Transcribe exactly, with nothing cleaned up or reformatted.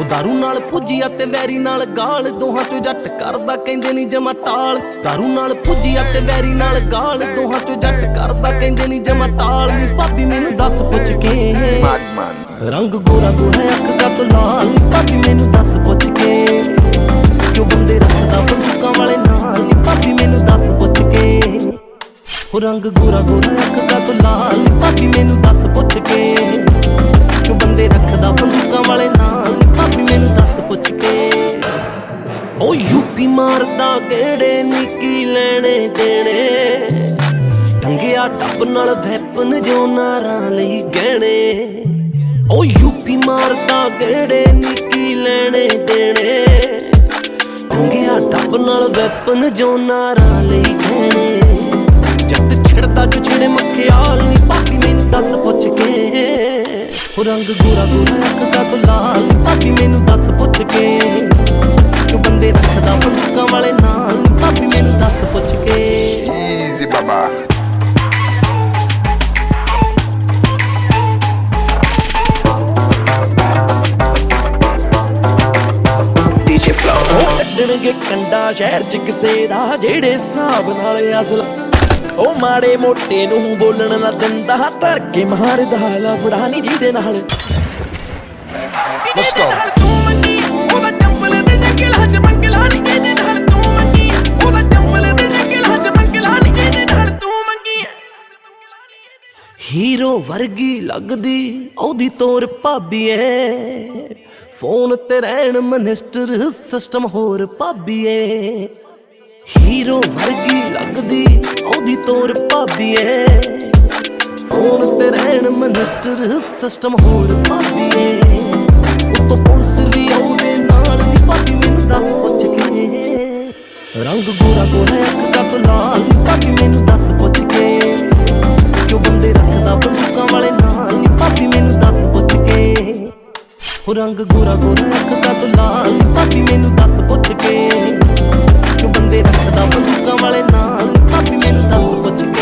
ਉਹ ਦਾਰੂ ਨਾਲ ਭੁੱਜੀਆ ਤੇ ਵੈਰੀ ਨਾਲ ਗਾਲ, ਦੋਹਾਂ ਚੋਂ ਜੱਟ ਕਰਦਾ ਕਹਿੰਦੇ ਨਹੀਂ ਜਮਾ ਟਾਲ। ਦਾਰੂ ਨਾਲ ਭੁੱਜੀਆ ਤੇ ਵੈਰੀ ਨਾਲ ਗਾਲ, ਦੋਹਾਂ ਚੋਂ ਜੱਟ ਕਰਦਾ ਕਹਿੰਦੇ ਨਹੀਂ ਜਮਾ ਟਾਲ। ਨੀ ਭਾਬੀ ਮੈਨੂੰ ਦੱਸ ਪੁੱਛ ਕੇ ਰੰਗ ਗੋਰਾ ਗੋਰਾ ਅੱਖ ਦਾ ਤੂੰ ਲਾਲ। ਨੀ ਭਾਬੀ ਮੈਨੂੰ ਦੱਸ ਪੁੱਛ ਕੇ ਕਿਉਂ ਬੰਦੇ ਰੱਖਦਾ ਬੰਦੂਕਾਂ ਵਾਲੇ ਨਾਲ। ਨੀ ਭਾਬੀ ਮੈਨੂੰ ਦੱਸ ਪੁੱਛ ਕੇ ਉਹ ਰੰਗ ਗੋਰਾ ਗੋਰਾ ਅੱਖ ਦਾ ਤੂੰ ਲਾਲ। ਨੀ ਭਾਬੀ ਮੈਨੂੰ ਦੱਸ ਪੁੱਛ ਕੇ ਕਿਉਂ ਬੰਦੇ ਰੱਖਦਾ ਬੰਦੂਕਾਂ ਵਾਲੇ ਨਾਲ। ਨੀ ਭਾਬੀ ਮੈਨੂੰ ਦੱਸ ਪੁੱਛ ਕੇ ਉਹ ਯੂਪੀ ਮਾਰਦਾ ਕਿਹੜੇ ਨੀ ਕੀ ਲੈਣੇ ਦੇਣੇ, ਟੰਗਿਆ ਟੱਬ ਨਾਲ ਵੈਪਨ ਜੋ ਨਾਰਾਂ ਲਈ ਗਹਿਣੇ। ਉਹ ਯੂਪੀ ਮਾਰਦਾ ਕਿਹੜੇ ਨੀ ਕੀ ਲੈਣੇ ਦੇਣੇ, ਟੰਗਿਆ ਟੱਬ ਨਾਲ ਵੈਪਨ ਜੋ ਨਾਰਾਂ ਲਈ ਗਹਿਣੇ। ਜੱਟ ਛਿੜਦਾ ਜੋ ਛਿੜੇ ਮਖਿਆਲ। ਨੀ ਭਾਬੀ ਮੈਨੂੰ ਦੱਸ ਪੁੱਛ ਕੇ ਉਹ ਰੰਗ ਗੋਰਾ ਗੋਰਾ ਅੱਖ ਦਾ ਤੂੰ ਲਾਲ। ਨੀ ਭਾਬੀ ਮੈਨੂੰ ਦੱਸ ਪੁੱਛ ਕੇ ਕਿਉਂ ਬੰਦੇ ਰੱਖਦਾ ਬੰਦੂਕਾਂ ਵਾਲੇ ਨਾਲ। ਨੀ ਭਾਬੀ ਮੈਨੂੰ ਦੱਸ ਪੁੱਛ ਕੇ। Easy Baba. ਡੀਜੇ ਫਲੋ ਕੱਢਣਗੇ ਕੰਡਾ ਸ਼ਹਿਰ ਚ ਕਿਸੇ ਦਾ, ਜਿਹੜੇ ਹਿਸਾਬ ਨਾਲ ਅਸਲ ਉਹ ਮਾੜੇ ਮੋਟੇ ਨੂੰ ਬੋਲਣ ਨਾ ਦਿੰਦਾ। ਧਰ ਕੇ ਮਾਰਦਾ ਲਫੜਾ ਨੀ ਜਿਹਦੇ ਨਾਲ। Let's go. ਹੀਰੋ ਵਰਗੀ ਲੱਗਦੀ ਉਹਦੀ ਤੋਰ ਭਾਬੀ ਏ, ਫੋਨ ਤੇ ਰਹਿਣ ਮਨਿਸਟਰ ਸਿਸਟਮ ਹੋਰ ਭਾਬੀ ਏ। ਹੀਰੋ ਵਰਗੀ ਲੱਗਦੀ ਉਹਦੀ ਤੋਰ ਭਾਬੀ ਏ, ਫੋਨ ਤੇ ਰਹਿਣ ਮਨਿਸਟਰ ਸਿਸਟਮ ਹੋਰ ਭਾਬੀ ਏ। ਉੱਤੋਂ ਪੁਲਿਸ ਵੀ ਉਹਦੇ ਨਾਲ। ਨੀ ਭਾਬੀ ਮੈਨੂੰ ਦੱਸ ਪੁੱਛ ਕੇ ਰੰਗ ਗੋਰਾ ਗੋਰਾ ਅੱਖ ਦਾ ਤੂੰ ਲਾਲ। ਨੀ ਭਾਬੀ ਮੈਨੂੰ ਦੱਸ ਪੁੱਛ ਕੇ ਕਿਉਂ ਬੰਦੇ ਰੱਖਦਾ ਬੰਦੂਕਾਂ ਵਾਲੇ ਨਾਲ। ਨੀ ਭਾਬੀ ਮੈਨੂੰ ਦੱਸ ਪੁੱਛ ਕੇ ਉਹ ਰੰਗ ਗੋਰਾ ਗੋਰਾ ਅੱਖ ਦਾ ਤੂੰ ਲਾਲ। ਨੀ ਭਾਬੀ ਮੈਨੂੰ ਦੱਸ ਪੁੱਛ ਕੇ ਕਿਉਂ ਬੰਦੇ ਰੱਖਦਾ ਬੰਦੂਕਾਂ ਵਾਲੇ ਨਾਲ। ਨੀ ਭਾਬੀ ਮੈਨੂੰ ਦੱਸ ਪੁੱਛ ਕੇ।